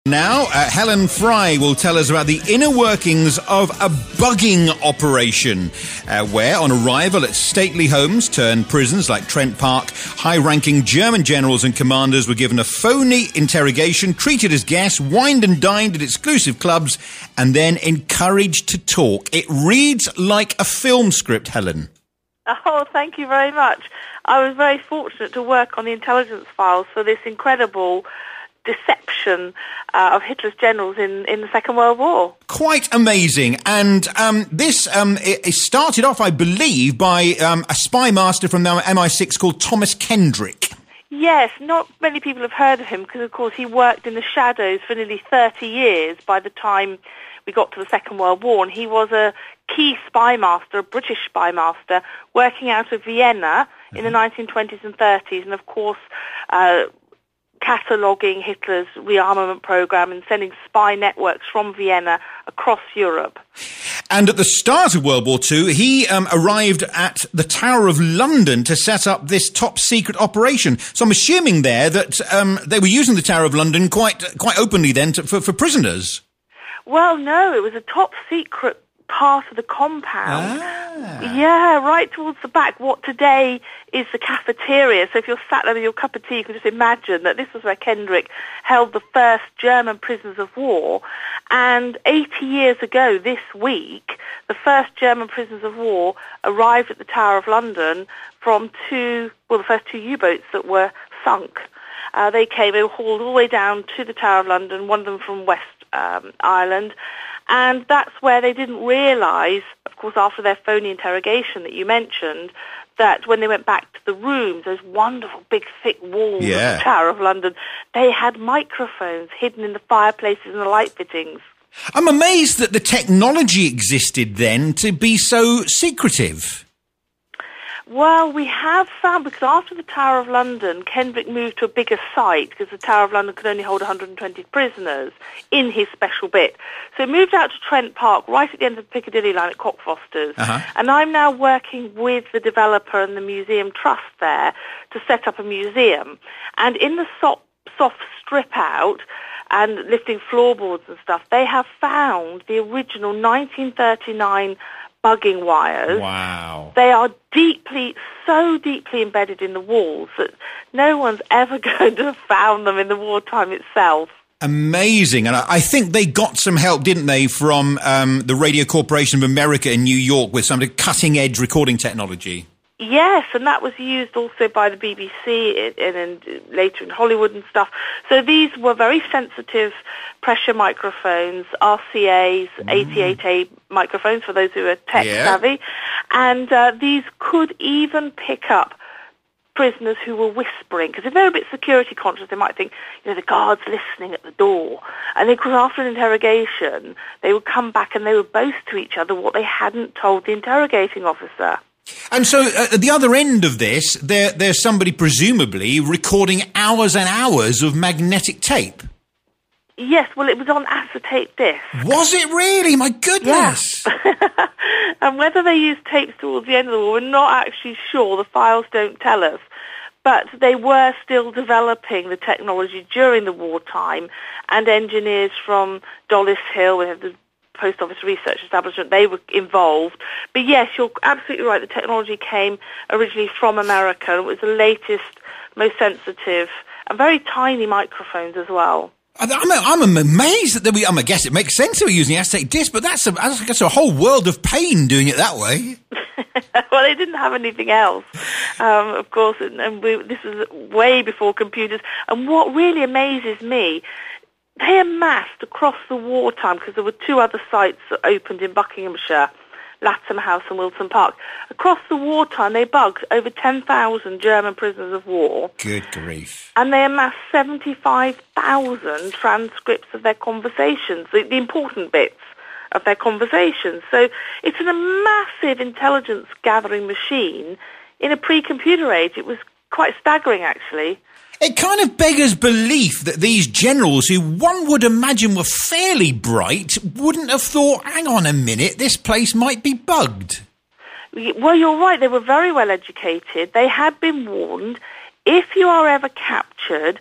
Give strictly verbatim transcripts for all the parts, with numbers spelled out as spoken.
Now, uh, Helen Fry will tell us about the inner workings of a bugging operation, uh, where, on arrival at stately homes turned prisons like Trent Park, high-ranking German generals and commanders were given a phony interrogation, treated as guests, wined and dined at exclusive clubs, and then encouraged to talk. It reads like a film script, Helen. Oh, thank you very much. I was very fortunate to work on the intelligence files for this incredible deception uh, of Hitler's generals in, in the Second World War. Quite amazing. And um, this um, it, it started off, I believe, by um, a spy master from the M I six called Thomas Kendrick. Yes, not many people have heard of him because, of course, he worked in the shadows for nearly thirty years by the time we got to the Second World War, and he was a key spy master, a British spy master, working out of Vienna mm-hmm. in the nineteen twenties and thirties, and, of course, uh, cataloguing Hitler's rearmament program and sending spy networks from Vienna across Europe. And at the start of World War Two, he um, arrived at the Tower of London to set up this top-secret operation. So I'm assuming there that um, they were using the Tower of London quite quite openly then to, for, for prisoners. Well, no, it was a top-secret part of the compound. Ah. Yeah, right towards the back. What today is the cafeteria. So if you're sat there with your cup of tea, you can just imagine that this was where Kendrick held the first German prisoners of war. And eighty years ago this week, the first German prisoners of war arrived at the Tower of London from two, well, the first two U-boats that were sunk. Uh, they came, they were hauled all the way down to the Tower of London, one of them from West um, Ireland. And that's where they didn't realise, of course, after their phony interrogation that you mentioned, that when they went back to the rooms, those wonderful big thick walls yeah. of the Tower of London, they had microphones hidden in the fireplaces and the light fittings. I'm amazed that the technology existed then to be so secretive. Well, we have found, because after the Tower of London, Kendrick moved to a bigger site, because the Tower of London could only hold one hundred twenty prisoners in his special bit. So he moved out to Trent Park, right at the end of the Piccadilly line at Cockfosters. Uh-huh. And I'm now working with the developer and the museum trust there to set up a museum. And in the soft, soft strip out and lifting floorboards and stuff, they have found the original nineteen thirty-nine bugging wires. Wow. They are deeply, so deeply embedded in the walls that no one's ever going to have found them in the wartime itself. Amazing. And I think they got some help, didn't they, from um, the Radio Corporation of America in New York with some of the cutting-edge recording technology. Yes, and that was used also by the B B C and, and later in Hollywood and stuff. So these were very sensitive pressure microphones, R C As, mm. eighty-eight A microphones for those who are tech yeah. savvy. And uh, these could even pick up prisoners who were whispering, because if they're a bit security conscious, they might think, you know, the guard's listening at the door. And of course, after an interrogation, they would come back and they would boast to each other what they hadn't told the interrogating officer. And so uh, at the other end of this, there, there's somebody presumably recording hours and hours of magnetic tape. Yes, well, it was on acetate disc. Was it really? My goodness. Yeah. And whether they used tapes towards the end of the war, we're not actually sure. The files don't tell us. But they were still developing the technology during the wartime, and engineers from Dollis Hill, we have the Post Office Research Establishment, they were involved. But yes, you're absolutely right. The technology came originally from America. It was the latest, most sensitive, and very tiny microphones as well. I'm, I'm amazed that we, I, mean, I guess it makes sense that we're using acetate disc, but that's a, that's a whole world of pain doing it that way. Well, they didn't have anything else, um, of course, and, and we, this was way before computers. And what really amazes me, they amassed across the wartime, because there were two other sites that opened in Buckinghamshire, Latham House and Wilton Park. Across the wartime, they bugged over ten thousand German prisoners of war. Good grief. And they amassed seventy-five thousand transcripts of their conversations, the, the important bits of their conversations. So it's a massive intelligence gathering machine in a pre-computer age. It was quite staggering, actually. It kind of beggars belief that these generals, who one would imagine were fairly bright, wouldn't have thought, hang on a minute, this place might be bugged. Well, you're right. They were very well educated. They had been warned, if you are ever captured,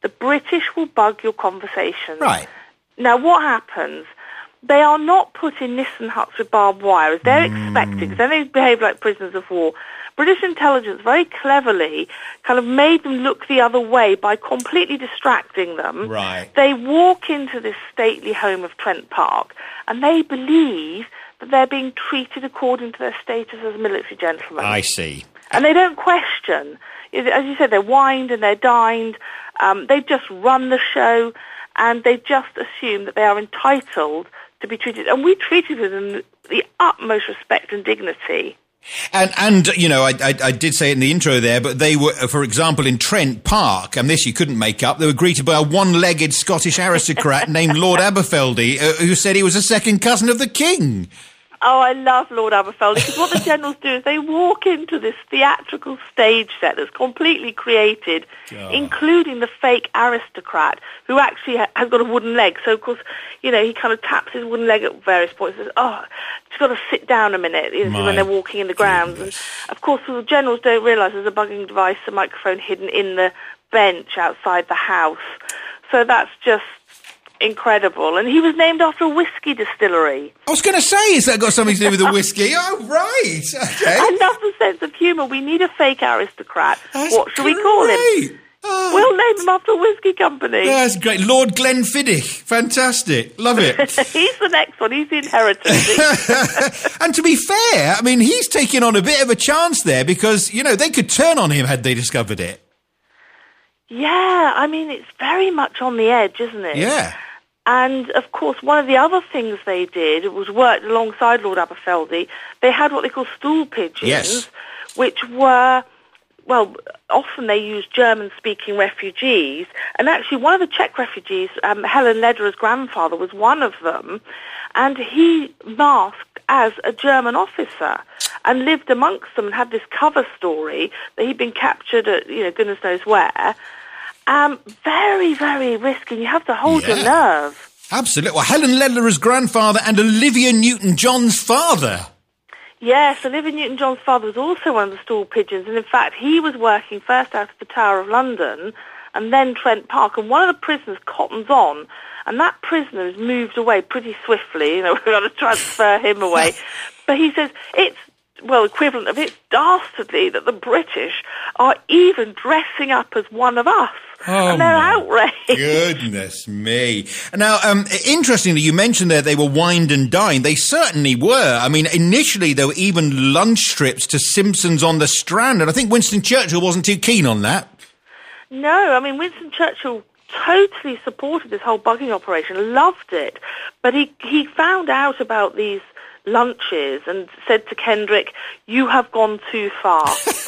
the British will bug your conversations. Right. Now, what happens? They are not put in Nissen huts with barbed wire, as they're Mm. expected, because then they behave like prisoners of war. British intelligence very cleverly kind of made them look the other way by completely distracting them. Right. They walk into this stately home of Trent Park, and they believe that they're being treated according to their status as military gentlemen. I see. And they don't question. As you said, they're wined and they're dined. Um, they just run the show, and they just assume that they are entitled to be treated. And we treated with them the utmost respect and dignity. And, and you know, I, I, I did say it in the intro there, but they were, for example, in Trent Park, and this you couldn't make up, they were greeted by a one-legged Scottish aristocrat named Lord Aberfeldy, uh, who said he was a second cousin of the king. Oh, I love Lord Aberfeldy, because what the generals do is they walk into this theatrical stage set that's completely created, oh. including the fake aristocrat, who actually ha- has got a wooden leg. So, of course, you know, he kind of taps his wooden leg at various points and says, oh, just got to sit down a minute, you know, when they're walking in the grounds. And, of course, the generals don't realise there's a bugging device, a microphone hidden in the bench outside the house. So that's just incredible. And he was named after a whiskey distillery. I was going to say, has that got something to do with the whiskey? Oh, right. Okay. I love the sense of humour. We need a fake aristocrat. That's what should great. we call him? Oh. We'll name him after a whiskey company. That's great. Lord Glenfiddich. Fantastic. Love it. He's the next one. He's the inheritance. And to be fair, I mean, he's taking on a bit of a chance there because, you know, they could turn on him had they discovered it. Yeah, I mean, it's very much on the edge, isn't it? Yeah. And, of course, one of the other things they did was worked alongside Lord Aberfeldy. They had what they call stool pigeons, yes. which were, well, often they used German-speaking refugees. And actually, one of the Czech refugees, um, Helen Lederer's grandfather, was one of them. And he masked as a German officer and lived amongst them and had this cover story that he'd been captured at, you know, goodness knows where. Um, very, very risky. You have to hold yeah. your nerve. Absolutely. Well, Helen Lederer's grandfather and Olivia Newton-John's father. Yes, Olivia Newton-John's father was also one of the stool pigeons. And in fact, he was working first out of the Tower of London and then Trent Park. And one of the prisoners cottons on. And that prisoner is moved away pretty swiftly. You know, we've got to transfer him away. But he says it's, well, equivalent of it's dastardly that the British are even dressing up as one of us. Oh, and they're outraged. Goodness me. Now, um, interestingly, you mentioned there they were wined and dined. They certainly were. I mean, initially there were even lunch strips to Simpsons on the Strand, and I think Winston Churchill wasn't too keen on that. No, I mean, Winston Churchill totally supported this whole bugging operation, loved it, but he, he found out about these lunches and said to Kendrick, you have gone too far.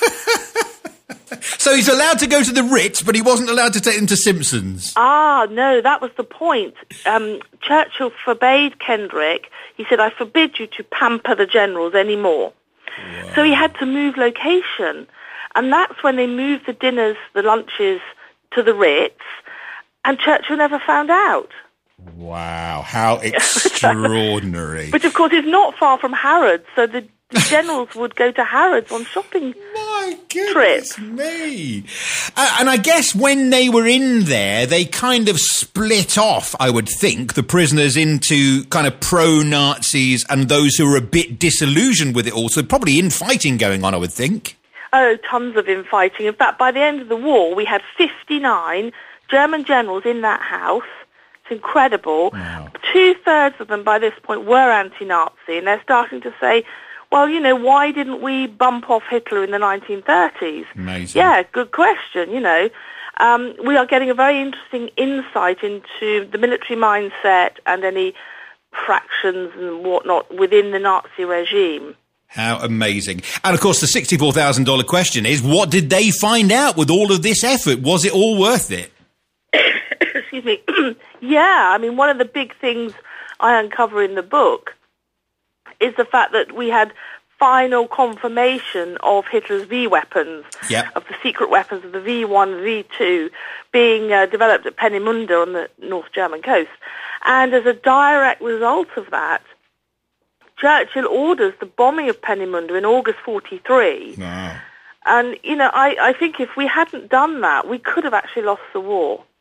So he's allowed to go to the Ritz, but he wasn't allowed to take them to Simpsons. Ah, no, that was the point. Um, Churchill forbade Kendrick. He said, I forbid you to pamper the generals anymore. Wow. So he had to move location. And that's when they moved the dinners, the lunches, to the Ritz, and Churchill never found out. Wow, how extraordinary. Which, of course, is not far from Harrods, so the, the generals would go to Harrods on shopping My goodness trips. me. Uh, and I guess when they were in there, they kind of split off, I would think, the prisoners into kind of pro-Nazis and those who were a bit disillusioned with it all. So probably infighting going on, I would think. Oh, tons of infighting. In fact, by the end of the war, we had fifty-nine German generals in that house. It's incredible. Wow. Two-thirds of them by this point were anti-Nazi, and they're starting to say, well, you know, why didn't we bump off Hitler in the nineteen thirties? Amazing. Yeah, good question, you know. Um, we are getting a very interesting insight into the military mindset and any fractions and whatnot within the Nazi regime. How amazing. And, of course, the sixty-four thousand dollars question is, what did they find out with all of this effort? Was it all worth it? Excuse me. Yeah, I mean, one of the big things I uncover in the book is the fact that we had final confirmation of Hitler's V weapons, yep. of the secret weapons of the V one, V two, being uh, developed at Peenemünde on the North German coast. And as a direct result of that, Churchill orders the bombing of Peenemünde in August forty-three. Wow. And, you know, I, I think if we hadn't done that, we could have actually lost the war.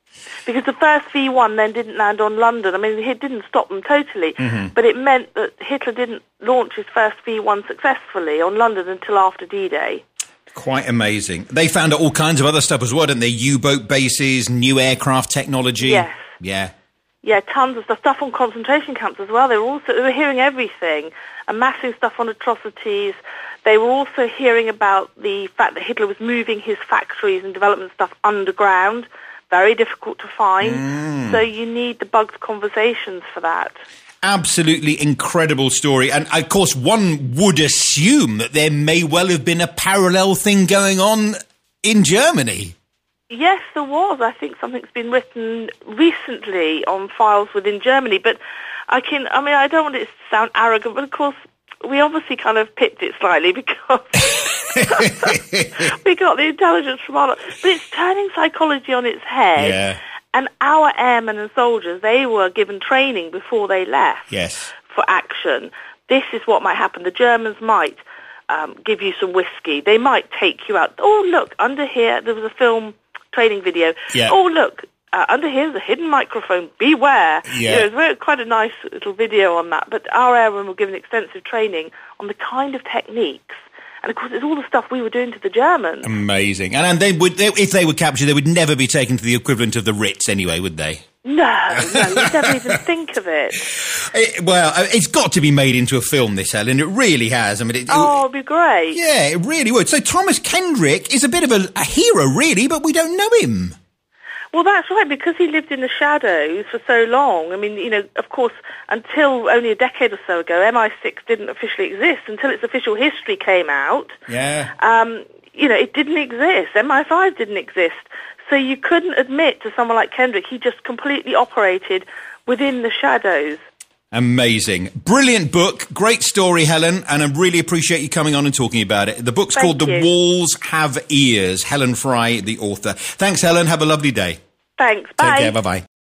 Because the first V one then didn't land on London. I mean, it didn't stop them totally, mm-hmm. but it meant that Hitler didn't launch his first V one successfully on London until after D-Day. Quite amazing. They found out all kinds of other stuff as well, didn't they? U-boat bases, new aircraft technology. Yes. Yeah. Yeah, tons of stuff. Stuff on concentration camps as well. They were also they were hearing everything, amassing stuff on atrocities. They were also hearing about the fact that Hitler was moving his factories and development stuff underground. Very difficult to find. Mm. So you need the bugged conversations for that. Absolutely incredible story. And, of course, one would assume that there may well have been a parallel thing going on in Germany. Yes, there was. I think something's been written recently on files within Germany. But I can, I mean, I don't want it to sound arrogant, but, of course, we obviously kind of pipped it slightly because we got the intelligence from our... But it's turning psychology on its head. Yeah. And our airmen and soldiers, they were given training before they left yes. for action. This is what might happen. The Germans might um, give you some whiskey. They might take you out. Oh, look, under here, there was a film training video. Yeah. Oh, look, uh, under here is a hidden microphone. Beware. Yeah. You know, it was very, quite a nice little video on that. But our airmen were given extensive training on the kind of techniques. And, of course, it's all the stuff we were doing to the Germans. Amazing. And, and they would, they, if they were captured, they would never be taken to the equivalent of the Ritz anyway, would they? No, no, you never even think of it. it. Well, it's got to be made into a film, this, Helen. It really has. I mean, it, oh, it'd be great. Yeah, it really would. So Thomas Kendrick is a bit of a, a hero, really, but we don't know him. Well, that's right, because he lived in the shadows for so long. I mean, you know, of course, until only a decade or so ago, M I six didn't officially exist until its official history came out. Yeah. Um, you know, it didn't exist. M I five didn't exist. So you couldn't admit to someone like Kendrick, he just completely operated within the shadows. Amazing. Brilliant book. Great story, Helen, and I really appreciate you coming on and talking about it. The book's Thank called you. The Walls Have Ears. Helen Fry, the author. Thanks, Helen. Have a lovely day. Thanks. Bye. Take care. Bye-bye.